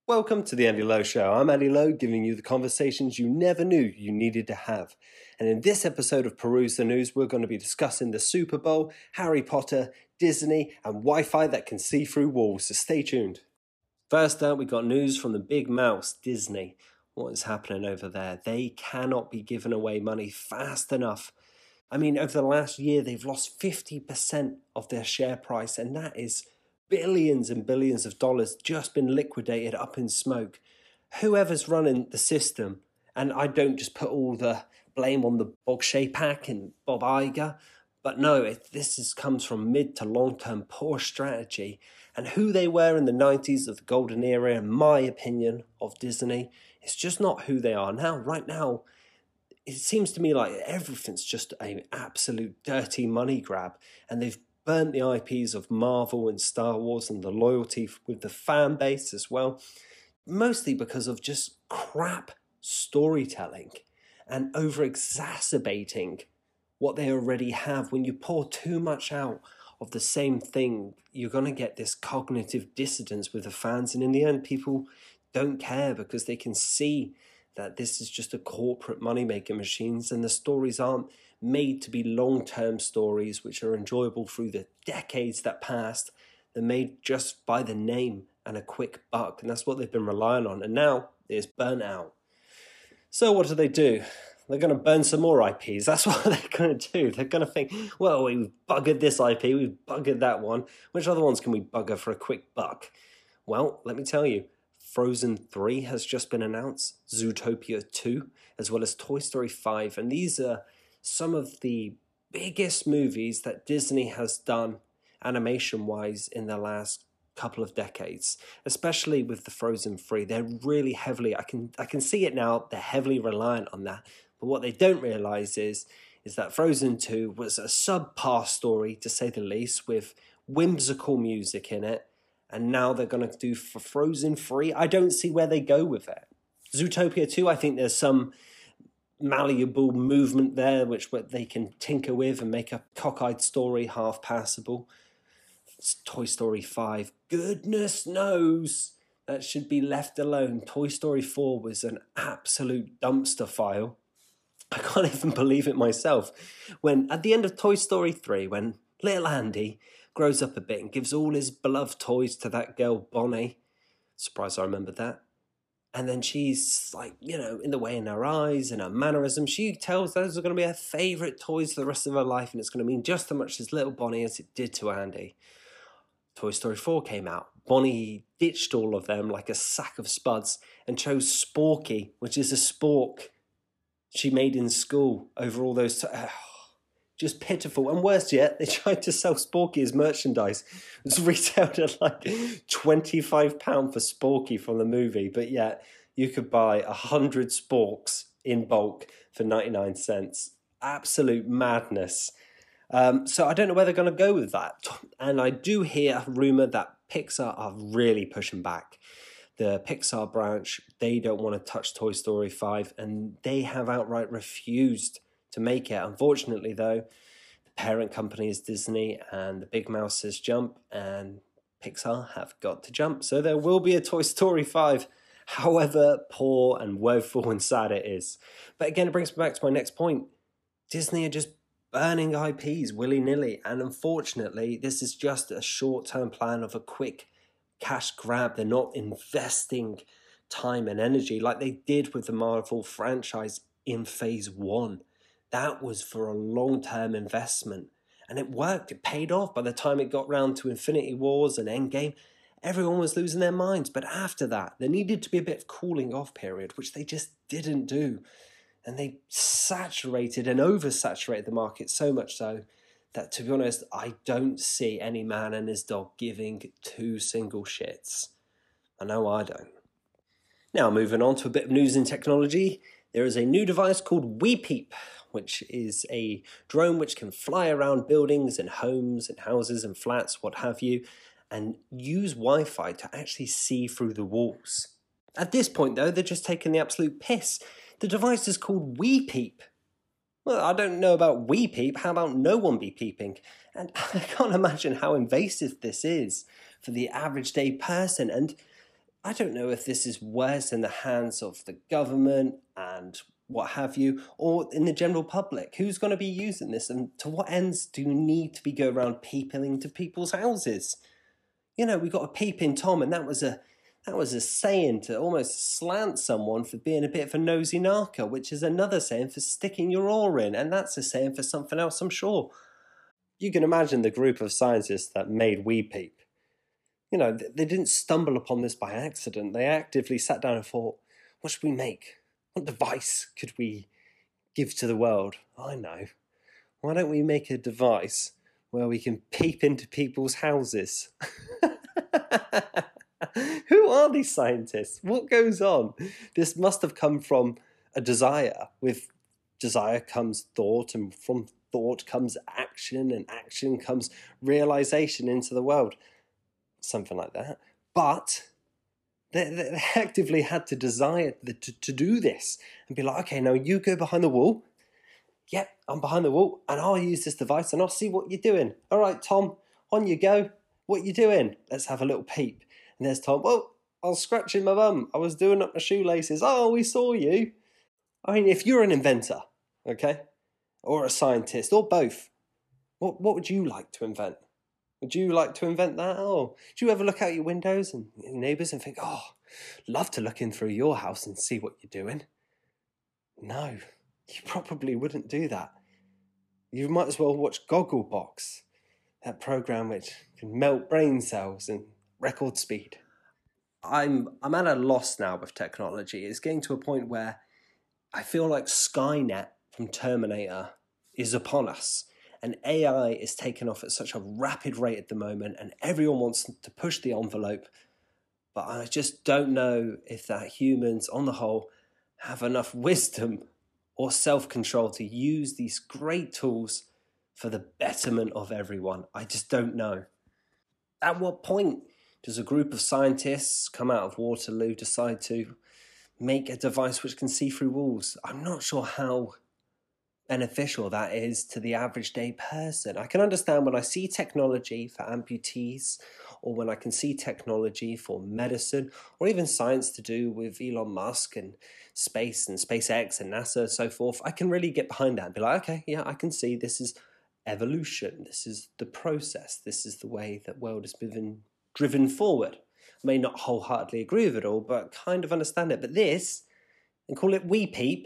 Welcome to the Andy Lowe Show. I'm Andy Lowe, giving you the conversations you never knew you needed to have. And in this episode of Peruse the News, we're going to be discussing the Super Bowl, Harry Potter, Disney, and Wi-Fi that can see through walls, so stay tuned. First up, we got news from the big mouse, Disney. What is happening over there? They cannot be giving away money fast enough. I mean, over the last year, they've lost 50% of their share price, and that is billions and billions of dollars just been liquidated up in smoke. Whoever's running the system, and I don't just put all the blame on the Bob Chapek and Bob Iger, but no, this comes from mid to long-term poor strategy. And who they were in the 90s of the golden era, in my opinion, of Disney, it's just not who they are now. Right now, it seems to me like everything's just an absolute dirty money grab, and they've burnt the IPs of Marvel and Star Wars and the loyalty with the fan base as well, mostly because of just crap storytelling and over-exacerbating what they already have. When you pour too much out of the same thing, you're going to get this cognitive dissonance with the fans, and in the end, people don't care because they can see that this is just a corporate money-making machines, and the stories aren't made to be long-term stories which are enjoyable through the decades that passed. They're made just by the name and a quick buck, and that's what they've been relying on, and now it's burnt out. So what do? They're going to burn some more IPs. That's what they're going to do. They're going to think, well, we've buggered this IP, we've buggered that one. Which other ones can we bugger for a quick buck? Well, let me tell you, Frozen 3 has just been announced, Zootopia 2, as well as Toy Story 5. And these are some of the biggest movies that Disney has done animation-wise in the last couple of decades, especially with the Frozen 3. They're really heavily, I can see it now, they're heavily reliant on that. But what they don't realize is that Frozen 2 was a subpar story, to say the least, with whimsical music in it. And now they're going to do for Frozen 3. I don't see where they go with it. Zootopia 2, I think there's some malleable movement there which they can tinker with and make a cockeyed story half passable. It's Toy Story 5. Goodness knows that should be left alone. Toy Story 4 was an absolute dumpster file. I can't even believe it myself. When at the end of Toy Story 3, when little Andy grows up a bit and gives all his beloved toys to that girl Bonnie. Surprised I remembered that. And then she's like, in the way in her eyes and her mannerism, she tells those are going to be her favourite toys for the rest of her life, and it's going to mean just as much to little Bonnie as it did to Andy. Toy Story 4 came out. Bonnie ditched all of them like a sack of spuds and chose Sporky, which is a spork she made in school over all those... Just pitiful. And worse yet, they tried to sell Sporky as merchandise. It was retailed at like £25 for Sporky from the movie, but yet you could buy 100 Sporks in bulk for 99 cents. Absolute madness. So I don't know where they're going to go with that. And I do hear a rumour that Pixar are really pushing back. The Pixar branch, they don't want to touch Toy Story 5, and they have outright refused to make it. Unfortunately, though, the parent company is Disney, and the big mouse says jump, and Pixar have got to jump. So there will be a Toy Story 5, however poor and woeful and sad it is. But again, it brings me back to my next point. Disney are just burning IPs willy-nilly, and unfortunately, this is just a short-term plan of a quick cash grab. They're not investing time and energy like they did with the Marvel franchise in Phase 1. That was for a long-term investment, and it worked. It paid off. By the time it got round to Infinity Wars and Endgame, everyone was losing their minds. But after that, there needed to be a bit of cooling off period, which they just didn't do. And they saturated and oversaturated the market so much so that, to be honest, I don't see any man and his dog giving two single shits. I know I don't. Now, moving on to a bit of news in technology, there is a new device called WePeep, which is a drone which can fly around buildings and homes and houses and flats, what have you, and use Wi-Fi to actually see through the walls. At this point, though, they're just taking the absolute piss. The device is called WePeep. Well, I don't know about WePeep. How about no one be peeping? And I can't imagine how invasive this is for the average day person. And I don't know if this is worse in the hands of the government and what have you, or in the general public. Who's going to be using this, and to what ends do you need to be go around peeping into people's houses? We got a peeping Tom, and that was a saying to almost slant someone for being a bit of a nosy narker, which is another saying for sticking your oar in, and that's a saying for something else, I'm sure. You can imagine the group of scientists that made We Peep. They didn't stumble upon this by accident. They actively sat down and thought, what should we make? What device could we give to the world? I know. Why don't we make a device where we can peep into people's houses? Who are these scientists? What goes on? This must have come from a desire. With desire comes thought, and from thought comes action, and action comes realization into the world. Something like that. But they actively had to desire to do this and be like, okay, now you go behind the wall. Yep, I'm behind the wall, and I'll use this device and I'll see what you're doing. All right, Tom, on you go. What you doing? Let's have a little peep. And there's Tom. Well, I was scratching my bum. I was doing up my shoelaces. Oh, we saw you. I mean, if you're an inventor, okay, or a scientist, or both, what would you like to invent? Would you like to invent that? Or do you ever look out your windows and your neighbours and think, oh, love to look in through your house and see what you're doing? No, you probably wouldn't do that. You might as well watch Gogglebox, that program which can melt brain cells in record speed. I'm at a loss now with technology. It's getting to a point where I feel like Skynet from Terminator is upon us. And AI is taking off at such a rapid rate at the moment, and everyone wants to push the envelope. But I just don't know if that humans, on the whole, have enough wisdom or self-control to use these great tools for the betterment of everyone. I just don't know. At what point does a group of scientists come out of Waterloo decide to make a device which can see through walls? I'm not sure how beneficial that is to the average day person. I can understand when I see technology for amputees, or when I can see technology for medicine, or even science to do with Elon Musk and space and SpaceX and NASA and so forth. I can really get behind that and be like, okay, yeah, I can see this is evolution. This is the process. This is the way that world has been driven forward. I may not wholeheartedly agree with it all, but kind of understand it. But this, and call it We Peep,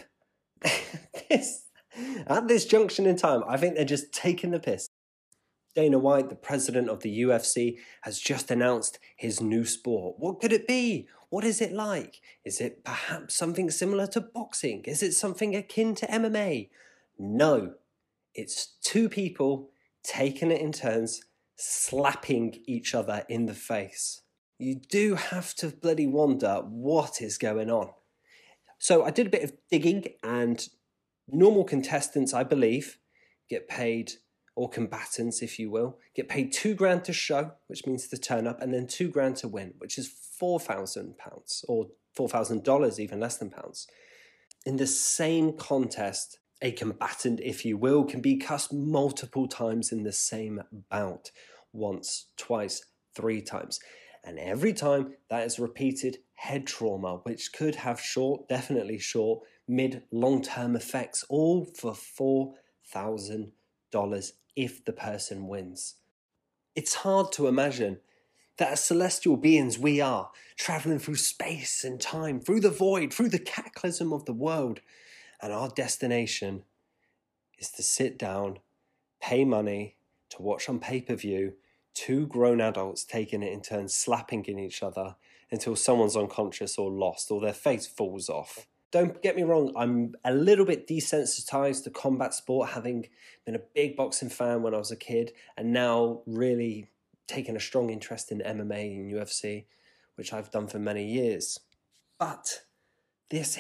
at this junction in time, I think they're just taking the piss. Dana White, the president of the UFC, has just announced his new sport. What could it be? What is it like? Is it perhaps something similar to boxing? Is it something akin to MMA? No. It's two people taking it in turns, slapping each other in the face. You do have to bloody wonder what is going on. So I did a bit of digging, and normal contestants, I believe, get paid, or combatants, if you will, get paid £2,000 to show, which means to turn up, and then £2,000 to win, which is £4,000, or $4,000, even less than pounds. In the same contest, a combatant, if you will, can be cussed multiple times in the same bout. Once, twice, 3 times. And every time that is repeated head trauma, which could have short, definitely short, mid, long-term effects, all for $4,000 if the person wins. It's hard to imagine that as celestial beings we are, travelling through space and time, through the void, through the cataclysm of the world, and our destination is to sit down, pay money to watch on pay-per-view 2 grown adults taking it in turn, slapping in each other until someone's unconscious or lost or their face falls off. Don't get me wrong, I'm a little bit desensitized to combat sport, having been a big boxing fan when I was a kid, and now really taking a strong interest in MMA and UFC, which I've done for many years. But this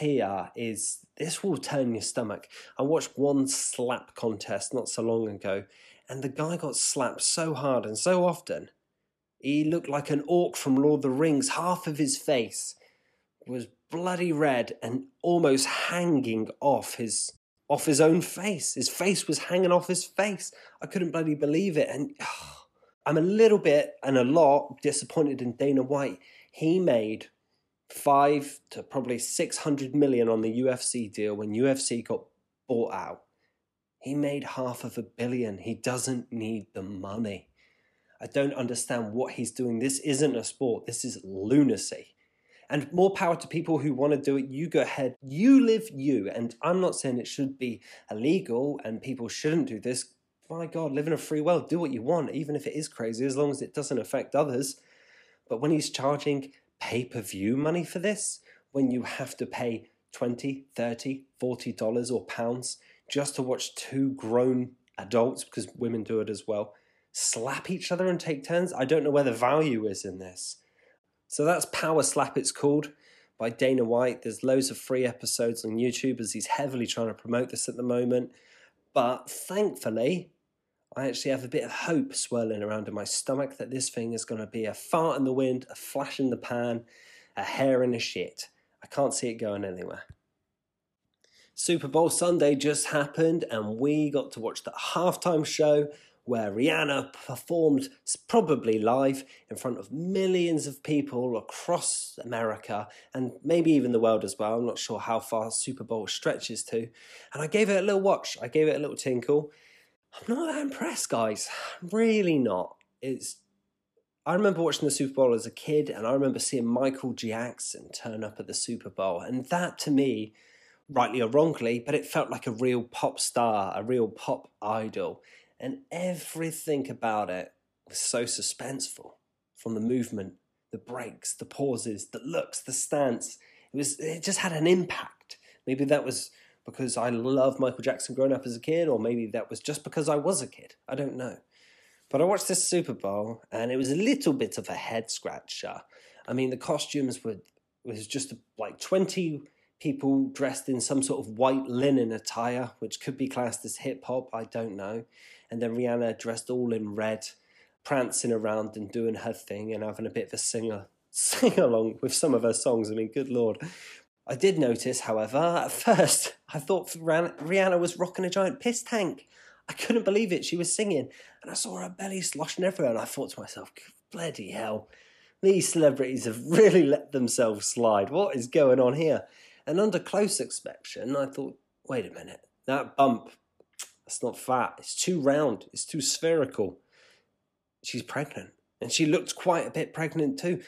will turn your stomach. I watched one slap contest not so long ago, and the guy got slapped so hard and so often, he looked like an orc from Lord of the Rings. Half of his face was bloody red and almost hanging off his own face. His face was hanging off his face. I couldn't bloody believe it. And I'm a little bit and a lot disappointed in Dana White. He made 5 to probably 600 million on the UFC deal when UFC got bought out. He made $500 million. He doesn't need the money. I don't understand what he's doing. This isn't a sport. This is lunacy. And more power to people who want to do it. You go ahead. You live you. And I'm not saying it should be illegal and people shouldn't do this. My God, live in a free world. Do what you want, even if it is crazy, as long as it doesn't affect others. But when he's charging pay-per-view money for this, when you have to pay $20, $30, $40 or pounds just to watch two grown adults, because women do it as well, slap each other and take turns, I don't know where the value is in this. So that's Power Slap, it's called, by Dana White. There's loads of free episodes on YouTube as he's heavily trying to promote this at the moment. But thankfully, I actually have a bit of hope swirling around in my stomach that this thing is going to be a fart in the wind, a flash in the pan, a hair in the shit. I can't see it going anywhere. Super Bowl Sunday just happened and we got to watch the halftime show where Rihanna performed, probably live, in front of millions of people across America and maybe even the world as well. I'm not sure how far Super Bowl stretches to. And I gave it a little watch. I gave it a little tinkle. I'm not that impressed, guys. I'm really not. I remember watching the Super Bowl as a kid and I remember seeing Michael Jackson turn up at the Super Bowl. And that, to me, rightly or wrongly, but it felt like a real pop star, a real pop idol. And everything about it was so suspenseful, from the movement, the breaks, the pauses, the looks, the stance. It just had an impact. Maybe that was because I loved Michael Jackson growing up as a kid, or maybe that was just because I was a kid. I don't know. But I watched this Super Bowl, and it was a little bit of a head scratcher. I mean, the costumes was just like 20 people dressed in some sort of white linen attire, which could be classed as hip-hop, I don't know. And then Rihanna dressed all in red, prancing around and doing her thing and having a bit of a sing-along with some of her songs. I mean, good Lord. I did notice, however, at first, I thought Rihanna was rocking a giant piss tank. I couldn't believe it. She was singing, and I saw her belly sloshing everywhere, and I thought to myself, bloody hell, these celebrities have really let themselves slide. What is going on here? And under close inspection, I thought, wait a minute, that bump, that's not fat. It's too round. It's too spherical. She's pregnant. And she looked quite a bit pregnant too.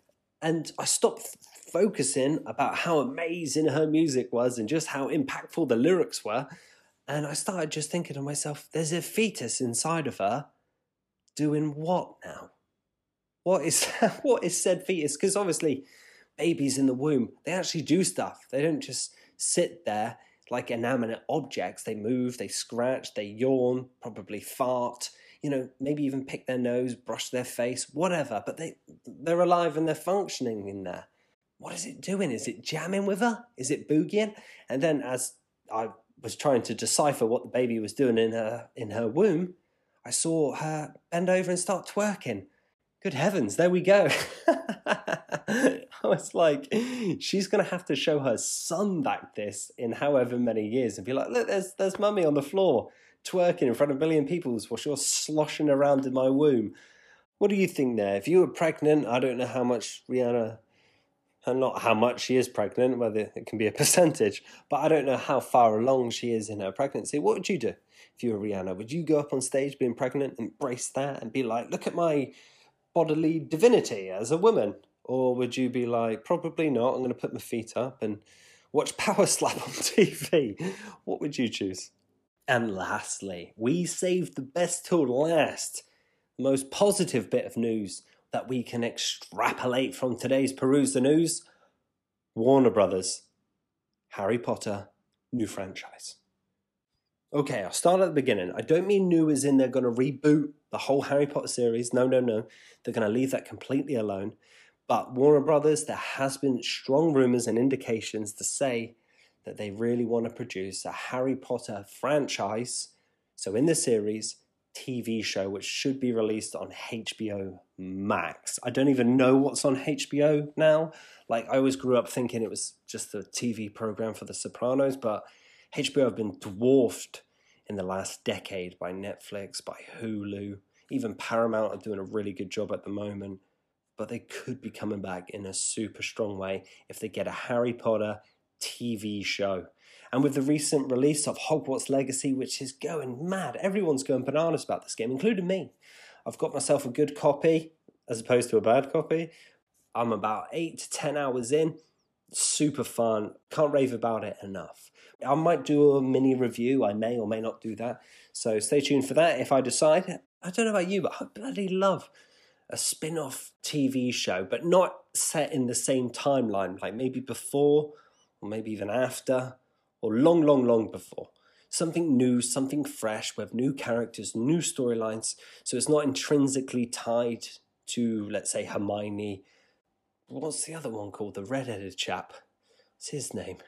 And I stopped focusing about how amazing her music was and just how impactful the lyrics were. And I started just thinking to myself, there's a fetus inside of her doing what now? What is said fetus? Because obviously babies in the womb, they actually do stuff. They don't just sit there like inanimate objects. They move, they scratch, they yawn, probably fart, maybe even pick their nose, brush their face, whatever. But they're alive and they're functioning in there. What is it doing? Is it jamming with her? Is it boogieing? And then as I was trying to decipher what the baby was doing in her womb, I saw her bend over and start twerking. Good heavens, there we go. I was like, she's going to have to show her son back this in however many years and be like, look, there's mummy on the floor twerking in front of a million people while you're sloshing around in my womb. What do you think there? If you were pregnant, I don't know how much Rihanna, and not how much she is pregnant, whether it can be a percentage, but I don't know how far along she is in her pregnancy. What would you do if you were Rihanna? Would you go up on stage being pregnant, embrace that and be like, look at my bodily divinity as a woman? Or would you be like, probably not, I'm going to put my feet up and watch Power Slap on TV? What would you choose? And lastly, we saved the best till last. The most positive bit of news that we can extrapolate from today's Peruse the News. Warner Brothers. Harry Potter, new franchise. Okay, I'll start at the beginning. I don't mean new as in they're going to reboot the whole Harry Potter series. No. They're going to leave that completely alone. But Warner Brothers, there has been strong rumours and indications to say that they really want to produce a Harry Potter franchise. So in the series, TV show, which should be released on HBO Max. I don't even know what's on HBO now. Like, I always grew up thinking it was just a TV program for The Sopranos, but HBO have been dwarfed in the last decade by Netflix, by Hulu. Even Paramount are doing a really good job at the moment. but they could be coming back in a super strong way if they get a Harry Potter TV show. And with the recent release of Hogwarts Legacy, which is going mad, everyone's going bananas about this game, including me. I've got myself a good copy, as opposed to a bad copy. I'm about 8 to 10 hours in. Super fun. Can't rave about it enough. I might do a mini review. I may or may not do that. So stay tuned for that if I decide. I don't know about you, but I bloody love a spin-off TV show, but not set in the same timeline, like maybe before or maybe even after or long, long, long before. Something new, something fresh with new characters, new storylines, so it's not intrinsically tied to, let's say, Hermione. What's the other one called? The red-headed chap. What's his name?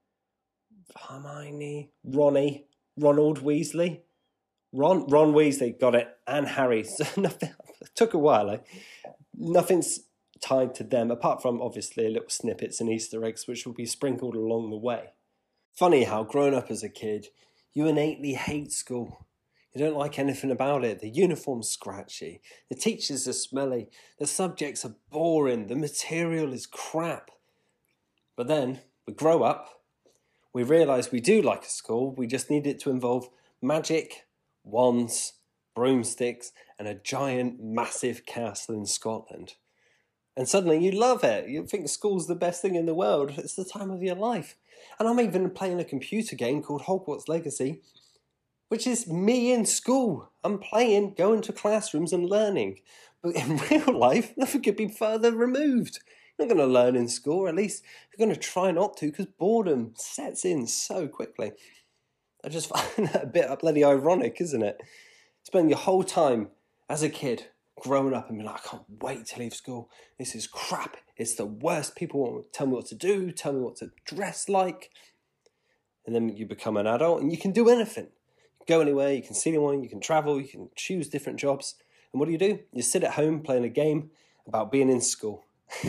Hermione? Ronald Weasley? Ron Weasley, got it, and Harry. So nothing, it took a while. Nothing's tied to them, apart from, obviously, little snippets and Easter eggs, which will be sprinkled along the way. Funny how, growing up as a kid, you innately hate school. You don't like anything about it. The uniform's scratchy. The teachers are smelly. The subjects are boring. The material is crap. But then, we grow up. We realise we do like a school. We just need it to involve magic, wands, broomsticks, and a giant, massive castle in Scotland. And suddenly you love it. You think school's the best thing in the world. It's the time of your life. And I'm even playing a computer game called Hogwarts Legacy, which is me in school. I'm playing, going to classrooms and learning. But in real life, nothing could be further removed. You're not going to learn in school, or at least you're going to try not to, because boredom sets in so quickly. I just find that a bit bloody ironic, isn't it? Spend your whole time as a kid growing up and being like, I can't wait to leave school. This is crap. It's the worst. People won't tell me what to do, tell me what to dress like. And then you become an adult and you can do anything. You can go anywhere, you can see anyone, you can travel, you can choose different jobs. And what do? You sit at home playing a game about being in school.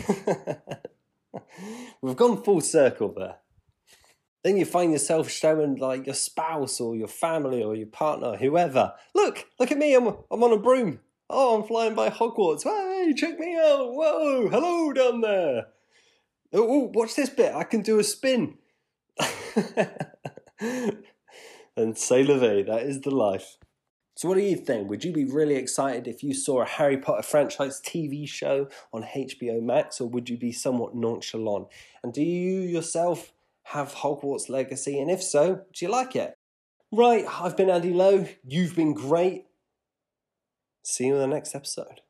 We've gone full circle there. Then you find yourself showing like your spouse or your family or your partner, whoever. Look at me, I'm on a broom. Oh, I'm flying by Hogwarts. Hey, check me out. Whoa, hello down there. Oh, watch this bit. I can do a spin. And c'est la vie. That is the life. So what do you think? Would you be really excited if you saw a Harry Potter franchise TV show on HBO Max, or would you be somewhat nonchalant? And do you yourself have Hogwarts Legacy? And if so, do you like it? Right, I've been Andy Lowe. You've been great. See you in the next episode.